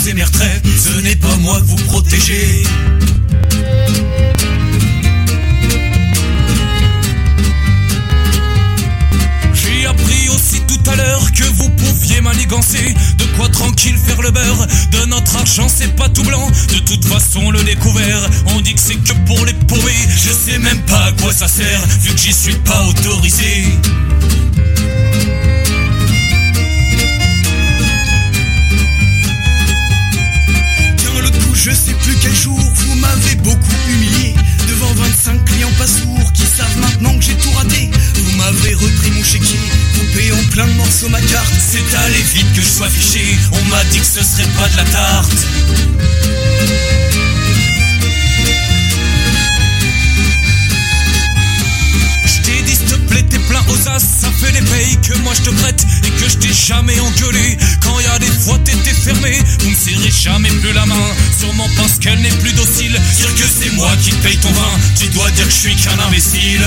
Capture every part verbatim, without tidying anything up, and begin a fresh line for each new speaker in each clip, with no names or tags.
poser mes retraites. Ce n'est pas moi que vous protégez. J'ai appris aussi tout à l'heure que vous pouviez manigancer. De quoi tranquille faire le beurre. De notre argent c'est pas tout blanc. De toute façon le découvert, on dit que c'est que pour les paumés. Je sais même pas à quoi ça sert, vu que j'y suis pas autorisé. Tiens le coup, je sais plus quel jour, vous m'avez beaucoup humilié. Devant vingt-cinq clients pas sourds qui savent maintenant que j'ai tout raté. Vous m'avez repris mon chéquier, coupé en plein de morceaux ma carte. C'est allé vite que je sois fiché, on m'a dit que ce serait pas de la tarte. Je t'ai dit s'il te plaît t'es plein aux as, ça fait les payes que moi je te prête. Et que je t'ai jamais engueulé, quand y a des fois t'étais fermé. Vous me serrez jamais plus la main, sûrement parce qu'elle n'est plus docile. Dire que c'est moi qui paye ton vin, tu dois dire que je suis qu'un imbécile.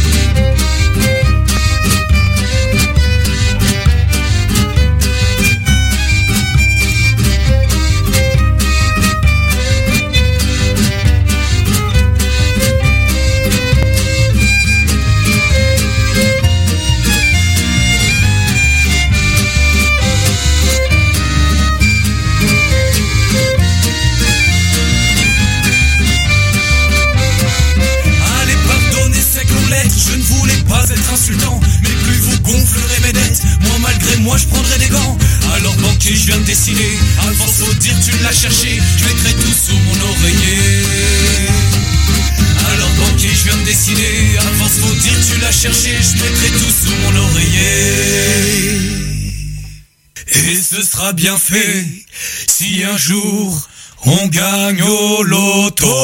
Je ne voulais pas être insultant, mais plus vous gonflerez mes dettes, moi malgré moi je prendrai des gants. Alors banquier je viens de décider, à force faut dire tu l'as cherché, je mettrai tout sous mon oreiller. Alors banquier je viens de décider, à force faut dire tu l'as cherché, je mettrai tout sous mon oreiller. Et ce sera bien fait, si un jour on gagne au loto.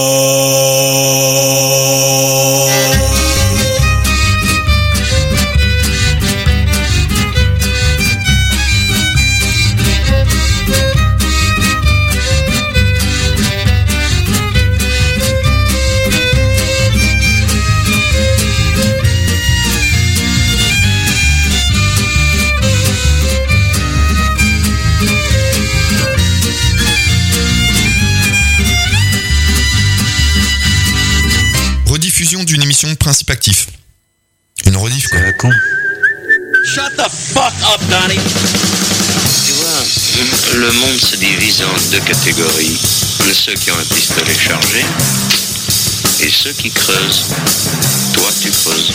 D'une émission de Principe Actif. Une rediff quoi.
C'est la con.
Shut the fuck up, Donnie.
Tu vois, le monde se divise en deux catégories. Ceux qui ont un pistolet chargé et ceux qui creusent. Toi, tu creuses.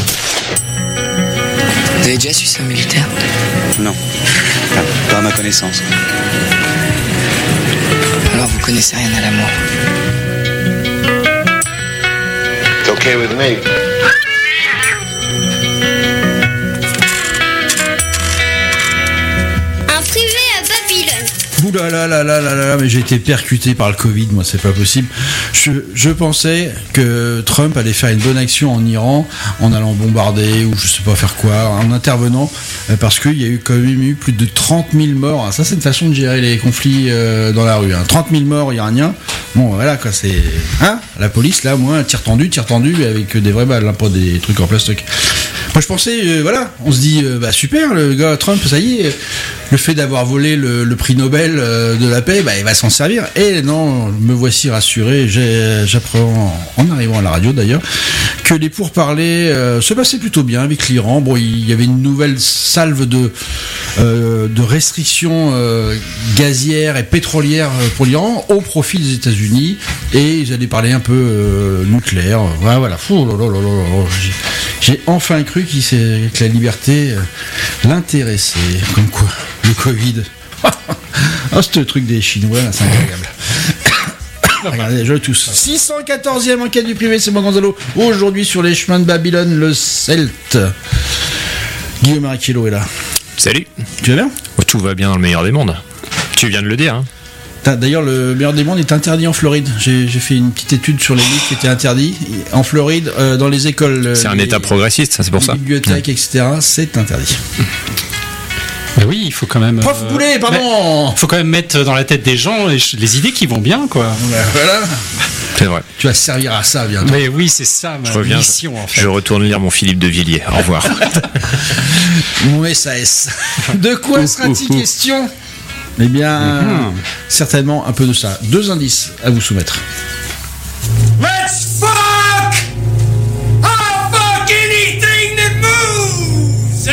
Vous avez déjà su ça, militaire ?
Non. Pas, pas à ma connaissance.
Alors vous connaissez rien à l'amour.
It's okay with me.
Un privé à Babylone.
Ouh là là là là là là, mais j'ai été percuté par le Covid, moi c'est pas possible. Je, je pensais que Trump allait faire une bonne action en Iran en allant bombarder ou je sais pas faire quoi, en intervenant, parce qu'il y a eu quand même eu plus de trente mille morts. Ça c'est une façon de gérer les conflits euh, dans la rue. Hein. trente mille morts iraniens. Bon voilà quoi, c'est hein, la police là, moi tir tendu, tir tendu avec des vraies balles, hein, pas des trucs en plastoc. Moi je pensais, euh, voilà, on se dit euh, bah super, le gars Trump, ça y est, le fait d'avoir volé le, le prix Nobel euh, de la paix, bah il va s'en servir. Et non, me voici rassuré. J'ai, j'apprends en arrivant à la radio d'ailleurs que les pourparlers euh, se passaient plutôt bien avec l'Iran. Bon, il y avait une nouvelle salve de euh, de restrictions euh, gazières et pétrolières pour l'Iran au profit des États-Unis, et ils allaient parler un peu euh, nucléaire. Voilà, voilà. Fou, là, là, là, là. J'ai, j'ai enfin cru qu'il s'est, que la liberté euh, l'intéressait. Comme quoi, le Covid. Ah, ce truc des Chinois, là, c'est incroyable. Regardez, je tous. six cent quatorzième enquête du privé, c'est moi Gonzalo. Aujourd'hui sur les chemins de Babylone, le Celte. Guillaume Marichiello est là.
Salut.
Tu vas bien ?
Tout va bien dans le meilleur des mondes. Tu viens de le dire, hein.
D'ailleurs, le meilleur des mondes est interdit en Floride. J'ai, j'ai fait une petite étude sur les livres qui étaient interdits. En Floride, euh, dans les écoles...
C'est un
les,
état progressiste, ça, c'est pour
les
ça.
Les bibliothèques, mmh. et cetera, c'est interdit.
Ben oui, il faut quand même...
Prof euh, Boulet, pardon.
Il faut quand même mettre dans la tête des gens les, les idées qui vont bien, quoi.
Voilà.
C'est vrai.
Tu vas servir à ça bientôt.
Mais oui, c'est ça ma
je reviens,
mission, en fait.
Je retourne lire mon Philippe de Villiers. Au revoir.
Mon S A S. De quoi sera-t-il question ? Eh bien,
Mhm.
certainement un peu de ça. Deux indices à vous soumettre.
Let's fuck! I'll fuck anything that moves!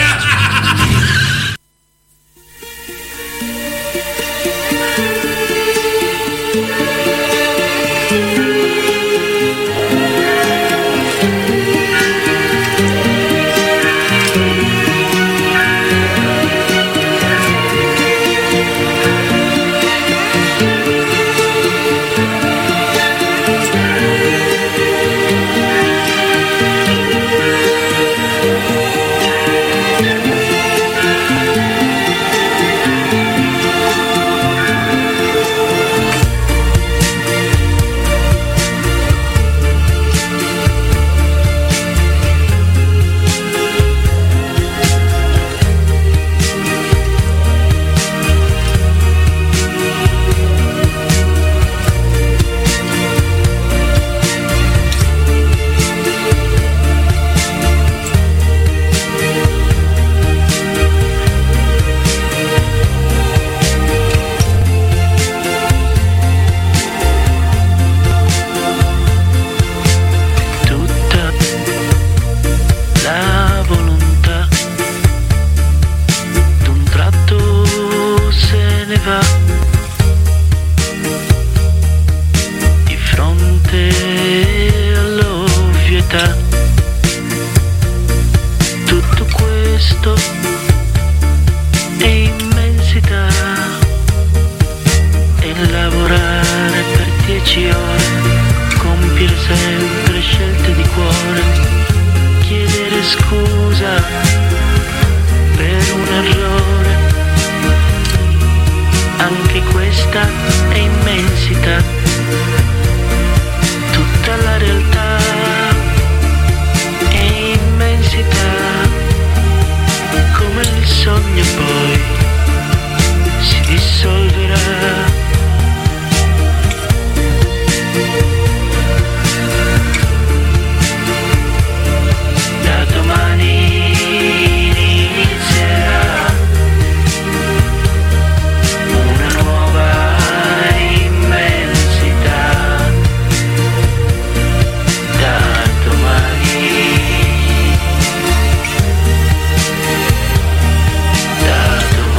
Da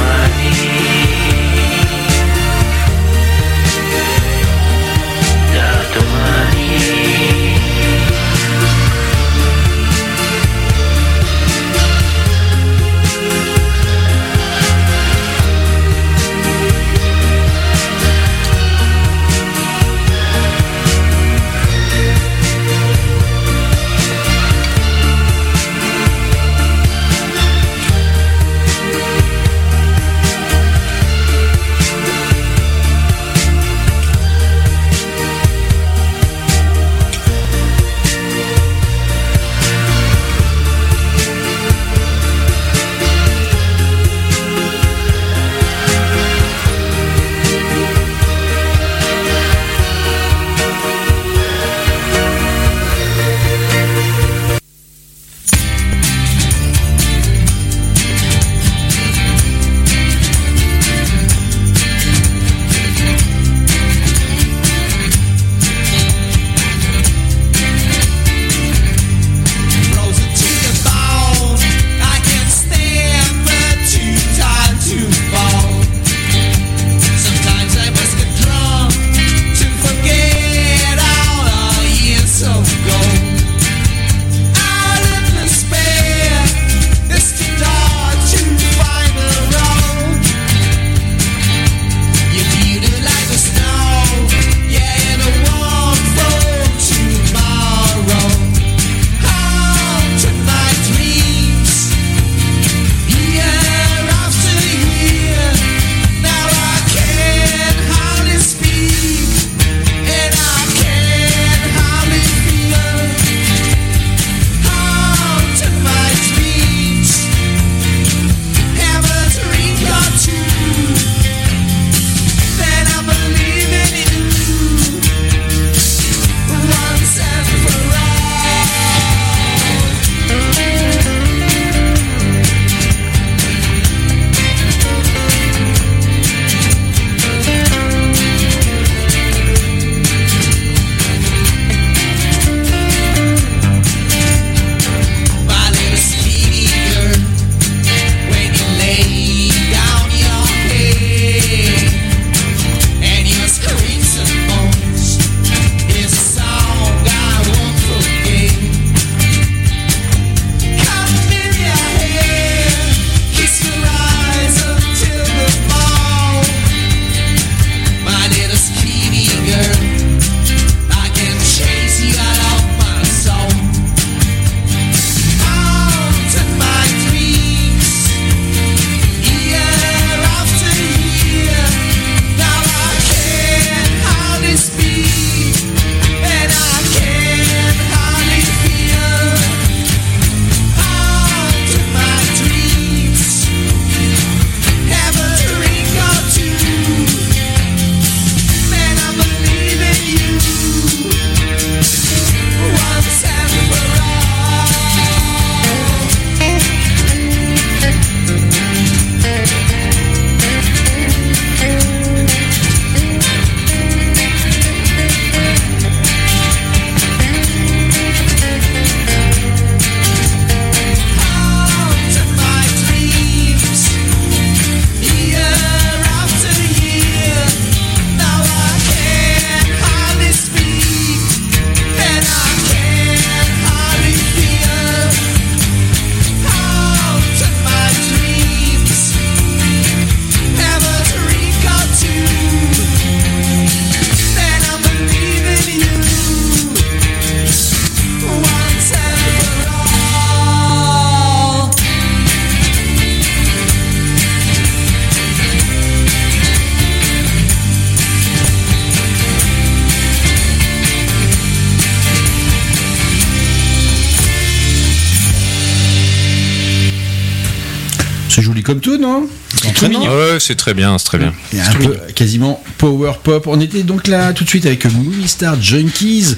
comme tout, non? C'est entraînant.
Ouais, c'est très bien, c'est très bien.
Il y a un peu quasiment power pop. On était donc là tout de suite avec Movie Star Junkies.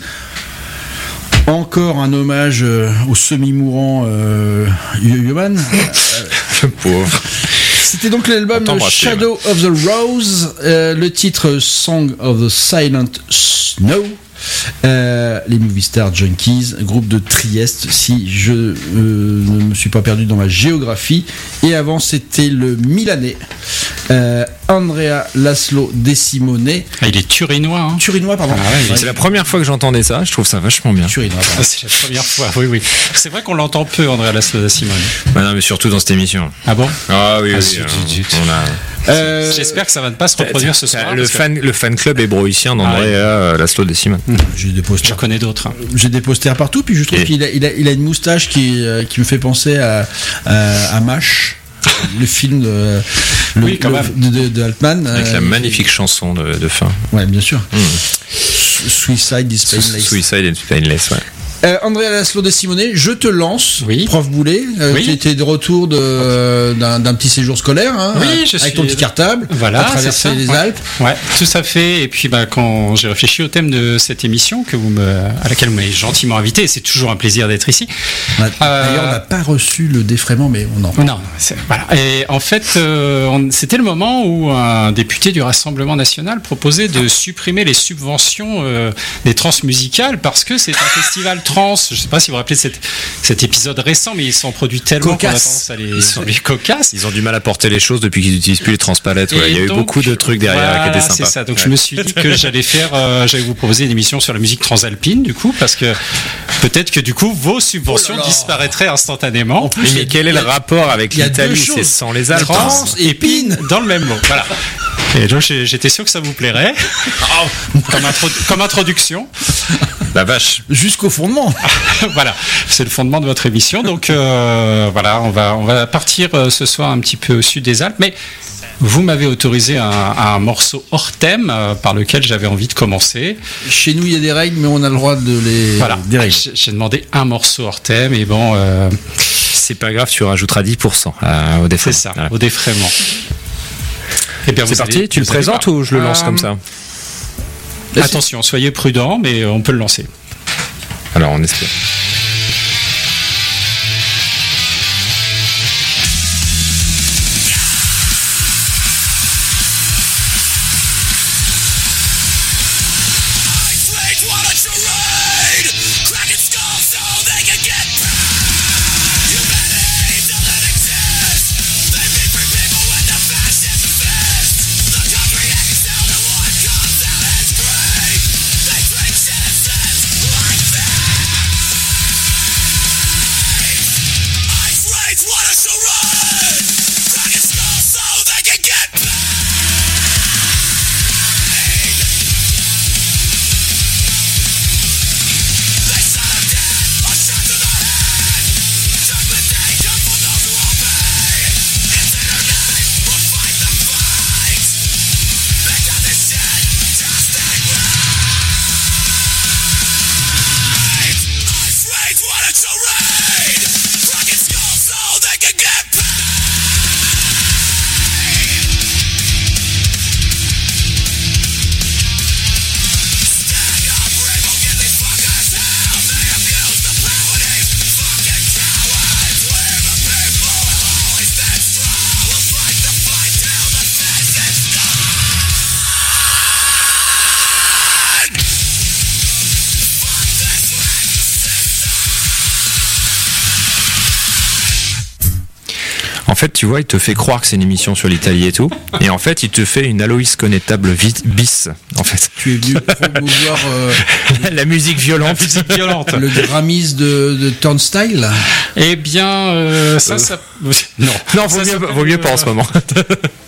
Encore un hommage euh, au semi-mourant euh, Yoman.
Le pauvre.
C'était donc l'album Shadow of the Rose, euh, le titre Song of the Silent Snow. Euh, les Movie Star Junkies, groupe de Trieste, si je euh, ne me suis pas perdu dans ma géographie. Et avant, c'était le Milanais, euh, Andrea Laszlo De Simone.
Ah, il est turinois. Hein.
Turinois, pardon.
Ah ouais, c'est la première fois que j'entendais ça. Je trouve ça vachement bien.
Turinois,
ah, c'est la première fois. Oui, oui. C'est vrai qu'on l'entend peu, Andrea Laszlo De Simone.
Bah non, mais surtout dans cette émission.
Ah bon?
Ah oui,
ah,
oui.
Zut,
euh,
zut.
On a...
Euh, J'espère que ça va ne pas se reproduire ce soir.
Le fan, que... le fan club hébroïcien d'Andrea ah, ouais. Laszlo De Simone.
Mmh. J'ai des posters.
Je connais d'autres. Hein.
J'ai des posters partout, puis je trouve Et... qu'il a, il a, il a une moustache qui, euh, qui me fait penser à, à, à MASH. Le film de, le,
oui, quand
le,
même.
de, de, de Altman.
Avec euh, la magnifique chanson de, de fin.
Ouais, bien sûr.
Mmh.
Suicide is Painless.
Suicide is Painless, ouais.
Euh, Andrea Laszlo De Simone, je te lance,
oui.
prof Boulet, euh,
oui.
tu étais de retour de, euh, d'un, d'un petit séjour scolaire, hein,
oui, je
avec
suis...
ton petit cartable,
voilà,
à traverser les
ouais.
Alpes.
Ouais, tout à fait. Et puis bah, quand j'ai réfléchi au thème de cette émission que vous me, à laquelle vous m'avez gentiment invité, et c'est toujours un plaisir d'être ici.
D'ailleurs, euh... on n'a pas reçu le défraiement, mais on en parle.
Non, c'est, voilà. Et en fait, euh, on, c'était le moment où un député du Rassemblement national proposait de supprimer les subventions euh, des trans musicales parce que c'est un festival trans. Je ne sais pas si vous vous rappelez cet, cet épisode récent, mais ils s'en produisent tellement qu'on a tendance à les, ils sont les cocasses.
Ils ont du mal à porter les choses depuis qu'ils n'utilisent plus les transpalettes. Ouais. Il y a donc, eu beaucoup de trucs derrière voilà, qui étaient sympas.
C'est ça. Donc
ouais.
je me suis dit que j'allais faire, euh, j'allais vous proposer une émission sur la musique transalpine, du coup, parce que peut-être que du coup vos subventions oh là là. disparaîtraient instantanément.
Mais, mais quel est le rapport avec l'Italie? C'est sans les Alpes.
Trans et pine dans le même mot. Voilà. Et donc j'étais sûr que ça vous plairait. Oh. Comme, introdu- comme introduction.
La vache.
Jusqu'au fondement.
Voilà, c'est le fondement de votre émission. Donc euh, voilà, on va, on va partir euh, ce soir un petit peu au sud des Alpes. Mais vous m'avez autorisé un, un morceau hors thème euh, par lequel j'avais envie de commencer.
Chez nous, il y a des règles, mais on a le droit de les...
Voilà, des règles. J'ai, j'ai demandé un morceau hors thème et bon... Euh...
C'est pas grave, tu rajouteras dix pour cent euh, au défraiement.
C'est ça,
voilà.
Au défraiement.
Et bien, c'est parti, allez, tu le présentes ou je le lance euh... comme ça?
Attention, soyez prudents, mais on peut le lancer.
Alors, on espère. En fait, tu vois, il te fait croire que c'est une émission sur l'Italie et tout, et en fait, il te fait une Aloïs Connétable bis. En fait,
tu es venu promouvoir euh,
la musique violente,
la musique violente,
le Grammys de, de Turnstile.
Eh bien, euh, ça,
euh,
ça, non,
non, vaut mieux, vaut mieux pas en ce moment.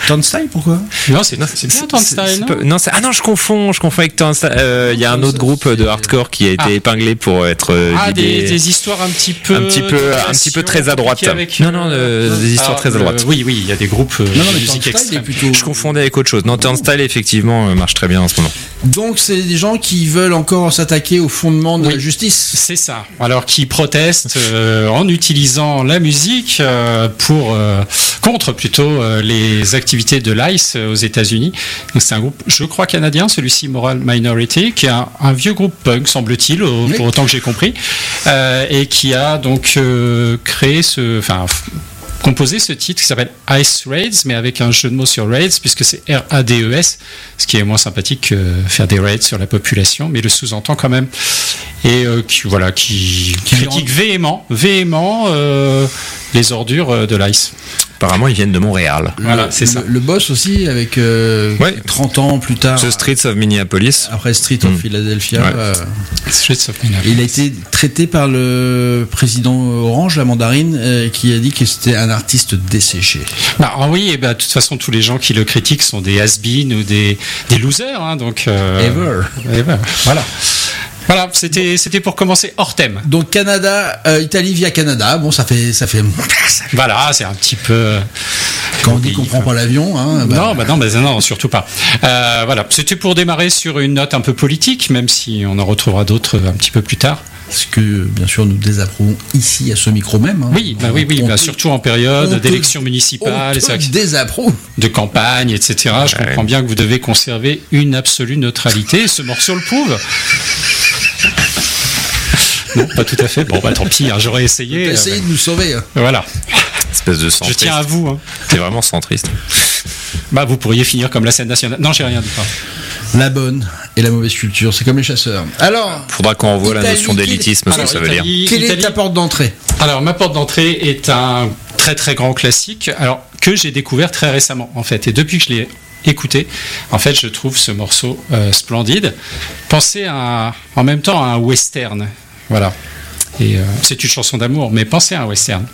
Turnstile, pourquoi?
Non, c'est, c'est bien Turnstile, non,
pas, non c'est, ah non, je confonds, je confonds avec Turnstile. Il euh, y a un autre groupe de hardcore qui a été ah. épinglé pour être euh,
ah des, des histoires un petit peu
un petit peu un petit peu très à droite.
Avec,
non non, euh, des histoires
ah,
très à droite.
Euh, oui oui, il y a des groupes euh,
non, non,
de musique extrême.
Plutôt...
Je confondais avec autre chose. Non, Turnstile effectivement euh, marche très bien en ce moment.
Donc c'est des gens qui veulent encore s'attaquer au fondement de oui, la justice.
C'est ça. Alors qui protestent euh, en utilisant la musique euh, pour euh, contre plutôt euh, les activités de l'I C E aux États-Unis. Donc c'est un groupe, je crois canadien, celui-ci Moral Minority, qui est un, un vieux groupe punk semble-t-il, au, oui. pour autant que j'ai compris, euh, et qui a donc euh, créé ce, enfin composé ce titre qui s'appelle Ice Raids, mais avec un jeu de mots sur raids, puisque c'est R A D E S, ce qui est moins sympathique que faire des raids sur la population, mais le sous-entend quand même. Et euh, qui, voilà, qui, qui critique véhément, véhément euh, les ordures de l'I C E.
Apparemment, ils viennent de Montréal.
Le,
voilà, c'est
le,
ça.
Le boss aussi, avec euh, ouais. trente ans plus tard.
The Streets of Minneapolis.
Après Street of mmh. Philadelphia.
Ouais.
Euh,
Streets of Minneapolis.
Il a été traité par le président Orange, la mandarine, euh, qui a dit que c'était un artiste desséché.
Bah oui, et bah, de toute façon, tous les gens qui le critiquent sont des has-been ou des, des losers. Hein, donc, euh,
Ever.
Ever. Voilà. Voilà, c'était c'était pour commencer hors thème.
Donc Canada, euh, Italie via Canada, bon ça fait ça fait.
Voilà, c'est un petit peu.
Quand on dit qu'on prend pas l'avion, hein.
Bah... Non, bah non, bah non, surtout pas. Euh, voilà, c'était pour démarrer sur une note un peu politique, même si on en retrouvera d'autres un petit peu plus tard.
Ce que bien sûr nous désapprouvons ici à ce micro même. Hein.
Oui, bah oui, oui, bah, surtout en période d'élections municipales,
désapprouve,
de campagne, et cetera. Je ouais. comprends bien que vous devez conserver une absolue neutralité. Ce morceau le prouve. Non, pas tout à fait. Bon, bah tant pis, hein, j'aurais essayé.
T'as essayé euh, de nous sauver. Hein.
Voilà.
Espèce de centriste.
Je tiens à vous. Hein.
T'es vraiment centriste.
Bah, vous pourriez finir comme la scène nationale. Non, j'ai rien dit. Pas.
La bonne et la mauvaise culture, c'est comme les chasseurs. Alors,
faudra qu'on envoie Italie, la notion d'élitisme, ce que ça veut
Italie,
dire.
Quelle
Italie,
est ta porte d'entrée?
Alors, ma porte d'entrée est un très très grand classique. Alors que j'ai découvert très récemment, en fait, et depuis que je l'ai écoutez, en fait, je trouve ce morceau euh, splendide. Pensez à, en même temps à un western, voilà. Et euh, c'est une chanson d'amour, mais pensez à un western.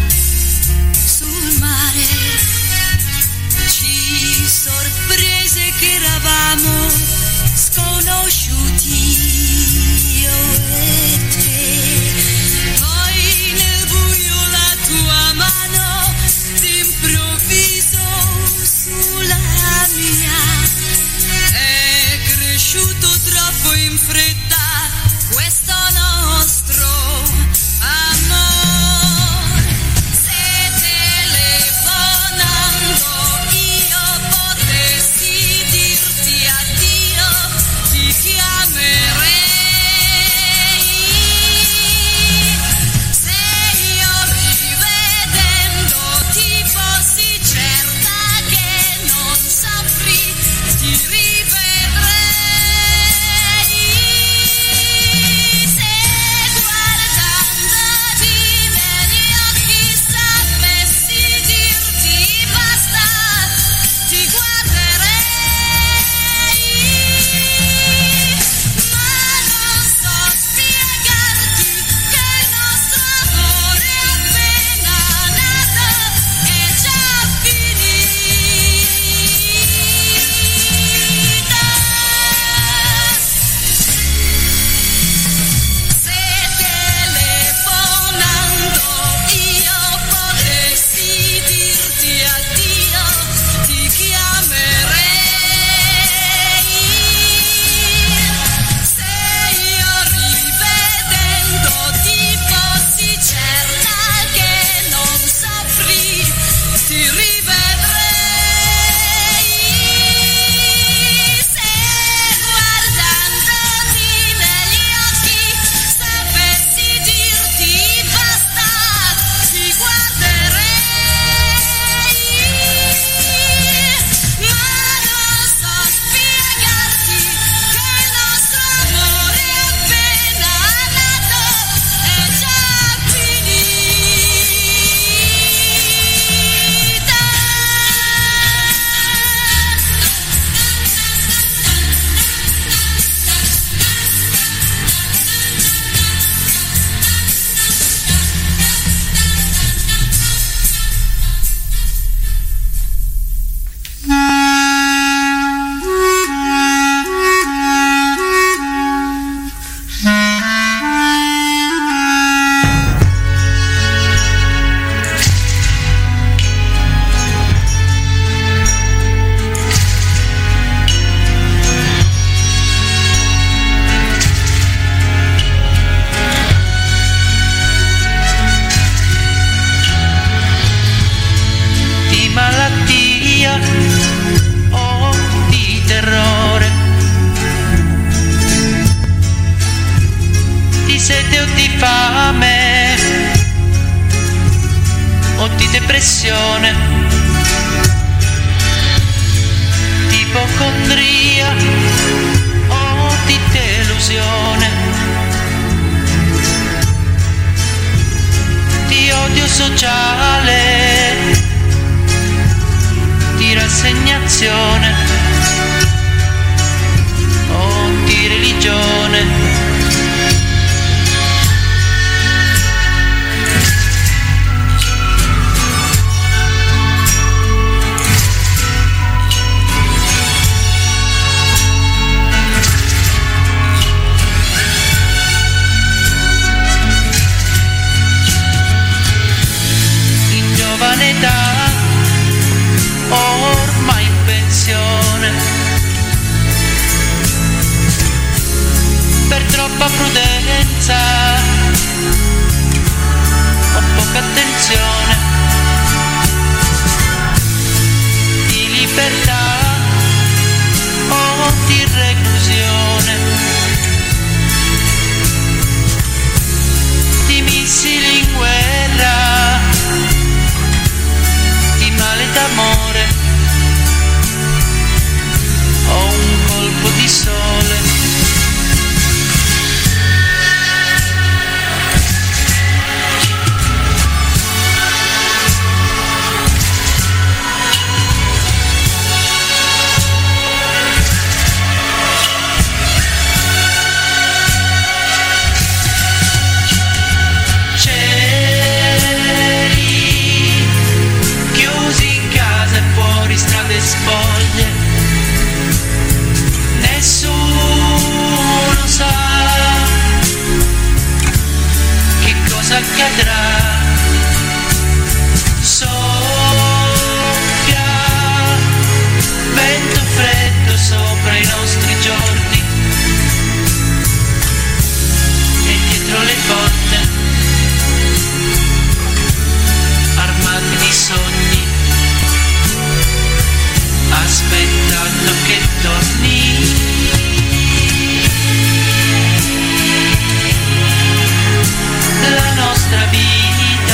Sorprese o di fame o di depressione, di ipocondria o di delusione, di odio sociale, di rassegnazione o di religione. In giovane età, ormai in pensione, per troppa prudenza o poca attenzione, di libertà o di reclusione, di missili in guerra, di male d'amore o un colpo di sole. Spoglie, nessuno sa che cosa accadrà. Soffia vento freddo sopra i nostri giorni e dietro le porte armati di sogni, aspettando che torni la nostra vita.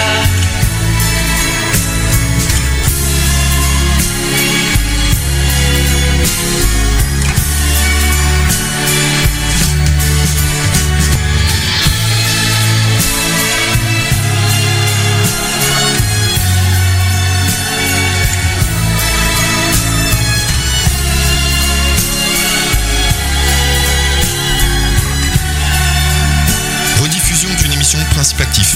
Principe actif.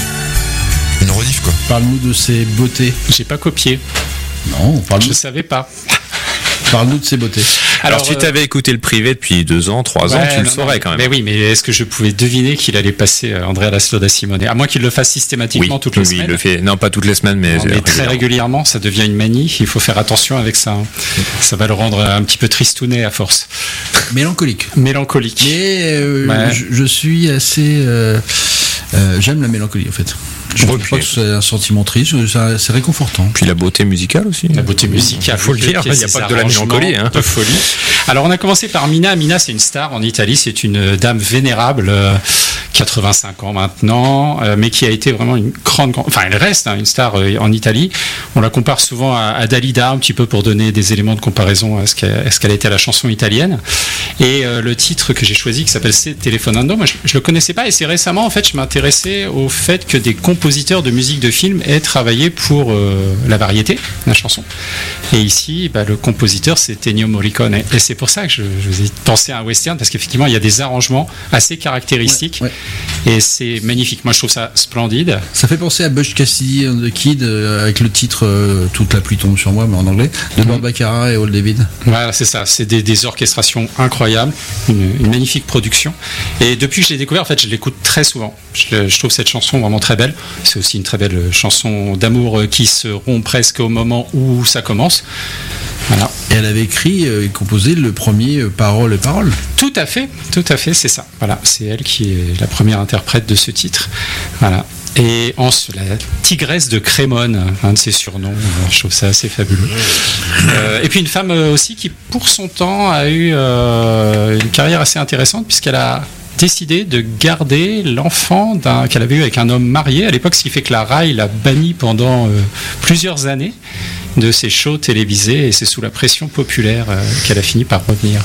Une rediff quoi.
Parle-nous de ses beautés.
J'ai pas copié.
Non, parle-nous.
Je savais pas.
Parle-nous de ses beautés.
Alors,
Alors
si
euh...
tu avais écouté le privé depuis deux ans, trois
ouais,
ans, tu
non,
le saurais
non,
quand même.
Mais oui, mais est-ce que je pouvais deviner qu'il allait passer euh, Andrea Laszlo da Simone? À moins qu'il le fasse systématiquement
oui,
toutes les
oui,
semaines.
Il le fait. Non, pas toutes les semaines, mais,
non, mais
régulièrement.
très régulièrement, ça devient une manie. Il faut faire attention avec ça. Ça va le rendre un petit peu tristounet à force.
Mélancolique.
Mélancolique.
Mais euh,
ouais.
je, je suis assez. Euh, euh, j'aime la mélancolie en fait. Je ne trouve pas que c'est un sentiment triste, c'est réconfortant.
Puis la beauté musicale aussi.
La beauté musicale,
il faut le dire, il n'y a pas que de la mélancolie. Hein.
De folie. Alors on a commencé par Mina. Mina, c'est une star en Italie, c'est une dame vénérable, euh, quatre-vingt-cinq ans maintenant, euh, mais qui a été vraiment une grande, grande enfin elle reste hein, une star euh, en Italie. On la compare souvent à, à Dalida, un petit peu pour donner des éléments de comparaison à ce qu'elle, à ce qu'elle a été à la chanson italienne. Et euh, le titre que j'ai choisi, qui s'appelle C'est Telefonando, moi je, je le connaissais pas, et c'est récemment en fait je m'intéressais au fait que des compositeurs de musique de film aient travaillé pour euh, la variété, la chanson. Et ici, bah, le compositeur c'est Ennio Morricone, et c'est pour ça que je, je vous ai pensé à un western, parce qu'effectivement il y a des arrangements assez caractéristiques, ouais, ouais. Et c'est magnifique. Moi je trouve ça splendide.
Ça fait penser à Butch Cassidy and the Kid euh, avec le titre euh, Toute la pluie tombe sur moi, mais en anglais, de Burt Bacharach et Old David.
Voilà, c'est ça. C'est des, des orchestrations incroyables, une, une magnifique production. Et depuis que je l'ai découvert, en fait, je l'écoute très souvent. Je, je trouve cette chanson vraiment très belle. C'est aussi une très belle chanson d'amour qui se rompt presque au moment où ça commence. Voilà.
Et elle avait écrit et composé le premier Parole et Parole.
Tout à fait, tout à fait, c'est ça. Voilà, c'est elle qui est la première interprète de ce titre. Voilà. Et en la tigresse de Crémone, un de ses surnoms, je trouve ça assez fabuleux. Euh, et puis une femme aussi qui, pour son temps, a eu euh, une carrière assez intéressante, puisqu'elle a décidé de garder l'enfant d'un, qu'elle avait eu avec un homme marié à l'époque, ce qui fait que la R A I l'a banni pendant euh, plusieurs années de ses shows télévisés, et c'est sous la pression populaire euh, qu'elle a fini par revenir.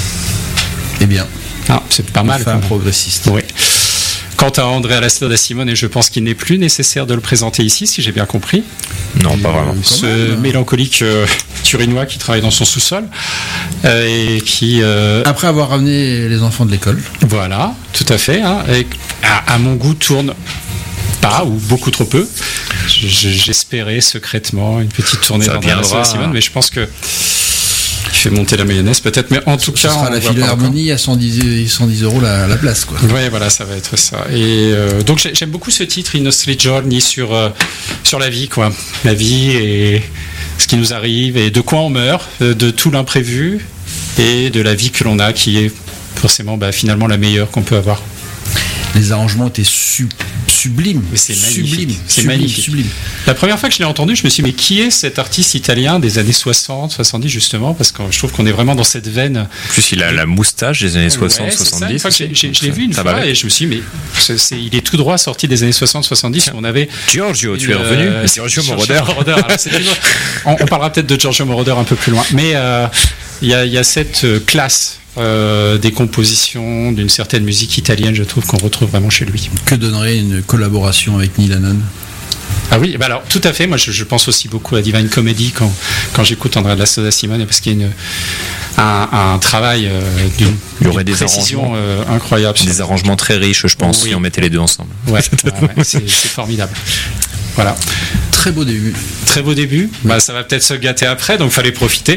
Eh bien,
ah, c'est pas mal.
Femme progressiste.
Oui. Quant à Andrea Laszlo da Simone, et je pense qu'il n'est plus nécessaire de le présenter ici, si j'ai bien compris.
Non, pas vraiment.
Ce même, mélancolique euh, turinois qui travaille dans son sous-sol euh, et qui... Euh,
Après avoir ramené les enfants de l'école.
Voilà, tout à fait. Hein, et à, à mon goût, tourne pas ou beaucoup trop peu. J'espérais secrètement une petite tournée d'Andrea Laszlo da Simone, mais je pense que... fait monter la mayonnaise peut-être, mais en tout
ce
cas
sera la Philharmonie à cent dix euros la, la place, quoi.
Oui, voilà, ça va être ça. Et euh, donc j'aime beaucoup ce titre, I nostri giorni, sur euh, sur la vie, quoi, la vie et ce qui nous arrive et de quoi on meurt, de tout l'imprévu et de la vie que l'on a, qui est forcément bah, finalement la meilleure qu'on peut avoir.
Les arrangements étaient su- sublimes.
Mais c'est
sublime,
magnifique. C'est
sublime,
magnifique.
Sublime.
La première fois que je l'ai entendu, je me suis dit, mais qui est cet artiste italien des années soixante, soixante-dix, justement, parce que je trouve qu'on est vraiment dans cette veine.
En plus, il a la moustache des années soixante,
ouais,
soixante-dix.
Ça, j'ai, j'ai, je l'ai vu une
ça
fois
va
et je me suis dit, mais c'est, c'est, il est tout droit sorti des années soixante, soixante-dix. On avait
Giorgio,
une,
tu es revenu
euh,
Giorgio Moroder.
Moroder. Alors, c'est une... on, on parlera peut-être de Giorgio Moroder un peu plus loin. Mais il euh, y, y a cette euh, classe. Euh, des compositions d'une certaine musique italienne, je trouve qu'on retrouve vraiment chez lui.
Que donnerait une collaboration avec Neil Hannon?
Ah oui, bah alors tout à fait. Moi, je, je pense aussi beaucoup à Divine Comedy quand quand j'écoute Andrea Laszlo da Simone, parce qu'il y a une, un, un travail euh, d'une,
il y aurait
d'une
des arrangements
euh, incroyables,
des arrangements très riches, je pense, oui. Si on mettait les deux ensemble.
Ouais, ouais, ouais c'est, c'est formidable. Voilà.
Très beau début.
Très beau début. Oui. Bah, ça va peut-être se gâter après, donc fallait profiter.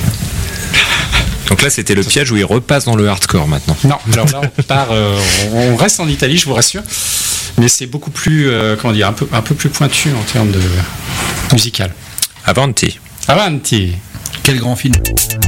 Donc là, c'était le piège où il repasse dans le hardcore maintenant.
Non, alors là, on part, euh, on reste en Italie, je vous rassure, mais c'est beaucoup plus, euh, comment dire, un peu, un peu plus pointu en termes de musical.
Avanti.
Avanti.
Quel grand film.